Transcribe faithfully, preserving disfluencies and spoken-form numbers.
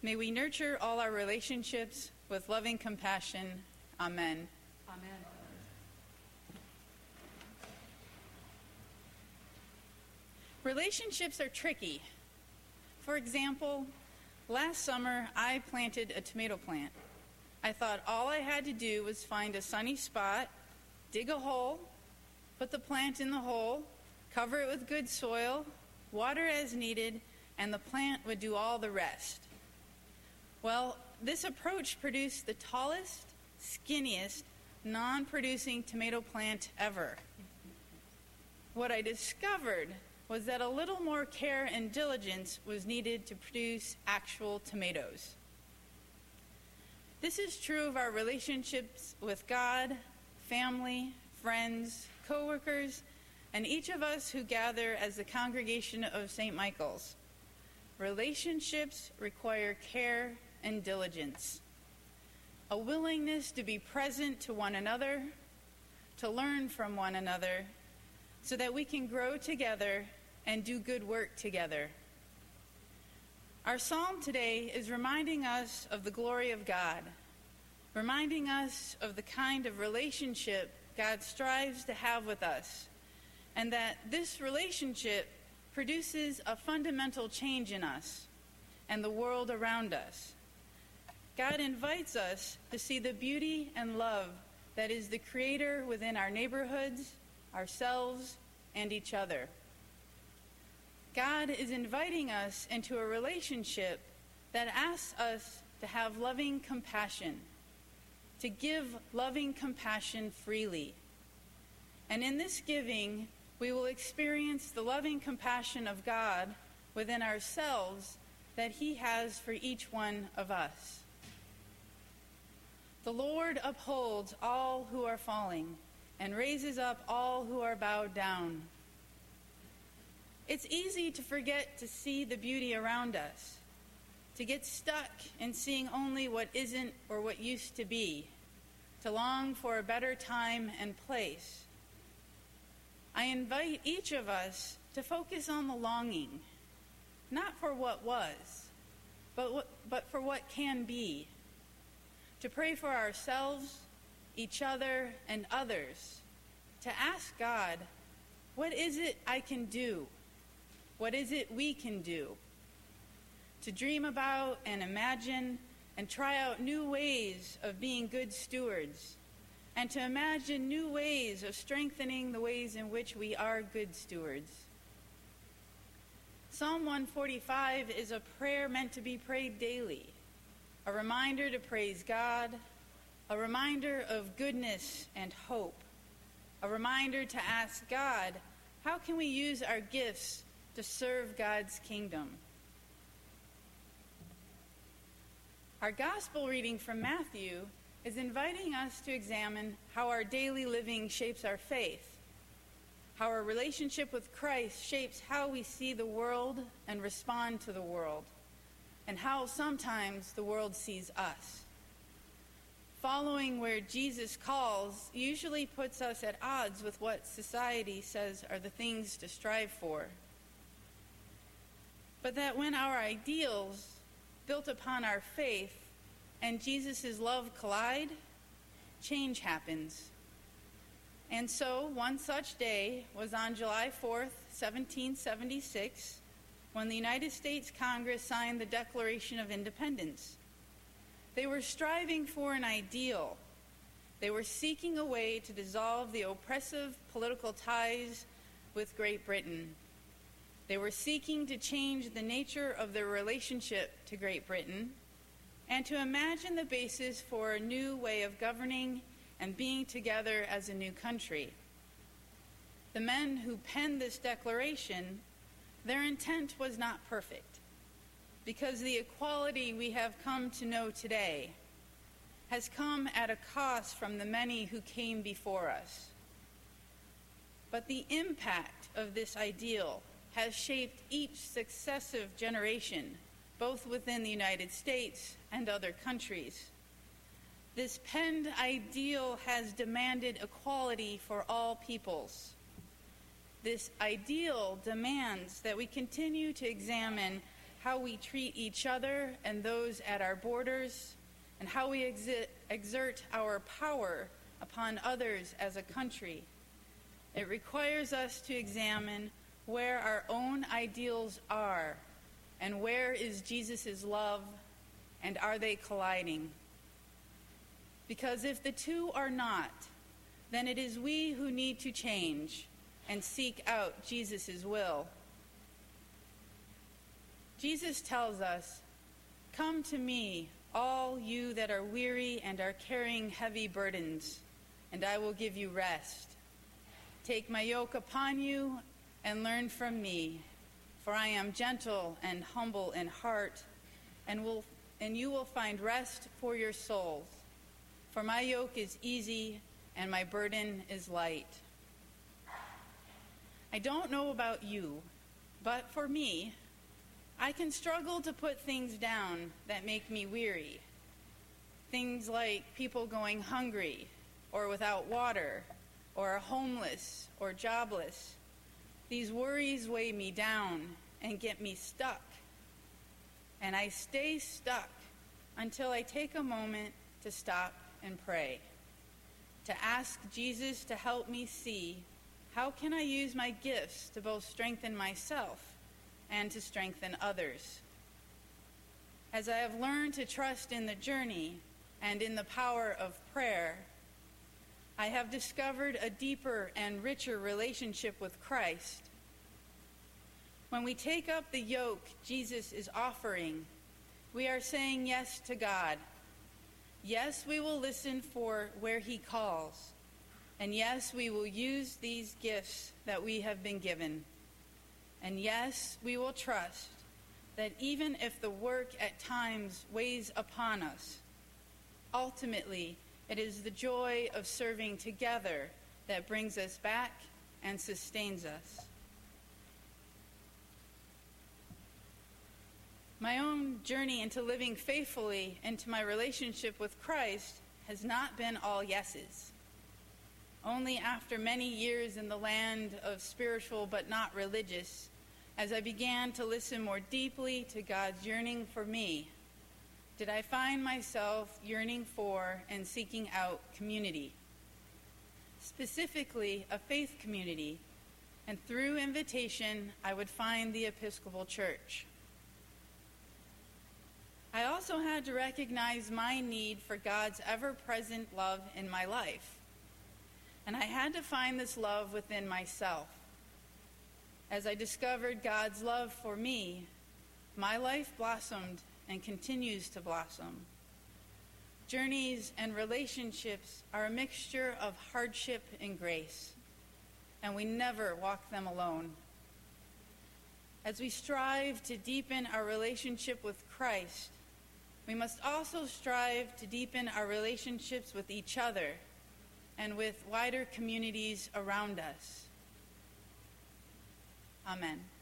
May we nurture all our relationships with loving compassion. Amen. Amen. Relationships are tricky. For example, last summer I planted a tomato plant. I thought all I had to do was find a sunny spot, dig a hole, put the plant in the hole, cover it with good soil, water as needed, and the plant would do all the rest. Well, this approach produced the tallest, skinniest, non-producing tomato plant ever. What I discovered was that a little more care and diligence was needed to produce actual tomatoes. This is true of our relationships with God, family, friends, co-workers, and each of us who gather as the congregation of Saint Michael's. Relationships require care and diligence, a willingness to be present to one another, to learn from one another, so that we can grow together and do good work together. Our psalm today is reminding us of the glory of God, reminding us of the kind of relationship God strives to have with us, and that this relationship produces a fundamental change in us and the world around us. God invites us to see the beauty and love that is the Creator within our neighborhoods, ourselves, and each other. God is inviting us into a relationship that asks us to have loving compassion, to give loving compassion freely. And in this giving, we will experience the loving compassion of God within ourselves that He has for each one of us. The Lord upholds all who are falling and raises up all who are bowed down. It's easy to forget to see the beauty around us, to get stuck in seeing only what isn't or what used to be, to long for a better time and place. I invite each of us to focus on the longing, not for what was, but, what, but for what can be, to pray for ourselves, each other, and others, to ask God, what is it I can do? What is it we can do? To dream about and imagine and try out new ways of being good stewards, and to imagine new ways of strengthening the ways in which we are good stewards. Psalm one forty-five is a prayer meant to be prayed daily, a reminder to praise God, a reminder of goodness and hope, a reminder to ask God, how can we use our gifts to serve God's kingdom? Our gospel reading from Matthew is inviting us to examine how our daily living shapes our faith, how our relationship with Christ shapes how we see the world and respond to the world, and how sometimes the world sees us. Following where Jesus calls usually puts us at odds with what society says are the things to strive for. But that when our ideals, built upon our faith, and Jesus' love collide, change happens. And so, one such day was on July fourth, seventeen seventy-six, when the United States Congress signed the Declaration of Independence. They were striving for an ideal. They were seeking a way to dissolve the oppressive political ties with Great Britain. They were seeking to change the nature of their relationship to Great Britain and to imagine the basis for a new way of governing and being together as a new country. The men who penned this declaration, their intent was not perfect, because the equality we have come to know today has come at a cost from the many who came before us. But the impact of this ideal has shaped each successive generation, both within the United States and other countries. This penned ideal has demanded equality for all peoples. This ideal demands that we continue to examine how we treat each other and those at our borders, and how we exi- exert our power upon others as a country. It requires us to examine where our own ideals are, and where is Jesus' love, and are they colliding? Because if the two are not, then it is we who need to change and seek out Jesus' will. Jesus tells us, "Come to me, all you that are weary and are carrying heavy burdens, and I will give you rest. Take my yoke upon you and learn from me, for I am gentle and humble in heart, and will and you will find rest for your souls. For my yoke is easy and my burden is light." I don't know about you, but for me, I can struggle to put things down that make me weary. Things like people going hungry or without water or homeless or jobless. These worries weigh me down and get me stuck. And I stay stuck until I take a moment to stop and pray, to ask Jesus to help me see how can I use my gifts to both strengthen myself and to strengthen others. As I have learned to trust in the journey and in the power of prayer, I have discovered a deeper and richer relationship with Christ. When we take up the yoke Jesus is offering, we are saying yes to God. Yes, we will listen for where he calls. And yes, we will use these gifts that we have been given. And yes, we will trust that even if the work at times weighs upon us, ultimately it is the joy of serving together that brings us back and sustains us. My own journey into living faithfully into my relationship with Christ has not been all yeses. Only after many years in the land of spiritual but not religious, as I began to listen more deeply to God's yearning for me, did I find myself yearning for and seeking out community, specifically a faith community, and through invitation, I would find the Episcopal Church. I also had to recognize my need for God's ever-present love in my life, and I had to find this love within myself. As I discovered God's love for me, my life blossomed and continues to blossom. Journeys and relationships are a mixture of hardship and grace, and we never walk them alone. As we strive to deepen our relationship with Christ, we must also strive to deepen our relationships with each other and with wider communities around us. Amen.